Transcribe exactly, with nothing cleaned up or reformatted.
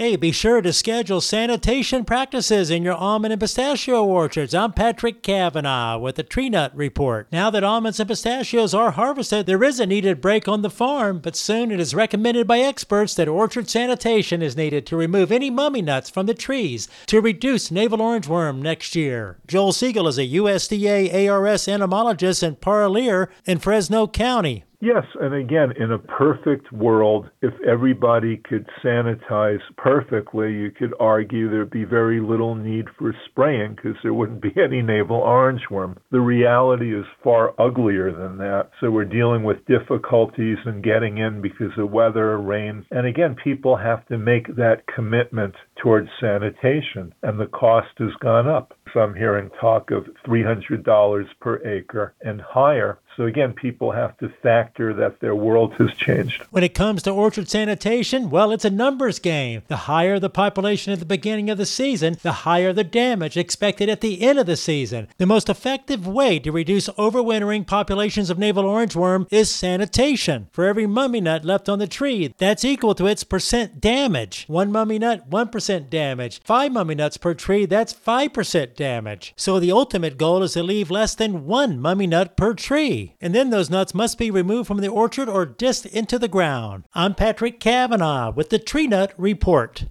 Hey, be sure to schedule sanitation practices in your almond and pistachio orchards. I'm Patrick Kavanaugh with the Tree Nut Report. Now that almonds and pistachios are harvested, there is a needed break on the farm, but soon it is recommended by experts that orchard sanitation is needed to remove any mummy nuts from the trees to reduce navel orangeworm next year. Joel Siegel is a U S D A A R S entomologist in Parlier in Fresno County. Yes, and again, in a perfect world, if everybody could sanitize perfectly, you could argue there'd be very little need for spraying because there wouldn't be any navel orangeworm. The reality is far uglier than that. So we're dealing with difficulties in getting in because of weather, rain, and again, people have to make that commitment towards sanitation, and the cost has gone up. So I'm hearing talk of three hundred dollars per acre and higher. So again, people have to factor that their world has changed. When it comes to orchard sanitation, well, it's a numbers game. The higher the population at the beginning of the season, the higher the damage expected at the end of the season. The most effective way to reduce overwintering populations of navel orangeworm is sanitation. For every mummy nut left on the tree, that's equal to its percent damage. One mummy nut, one percent damage. Five mummy nuts per tree, that's five percent damage. So the ultimate goal is to leave less than one mummy nut per tree. And then those nuts must be removed from the orchard or disced into the ground. I'm Patrick Kavanaugh with the Tree Nut Report.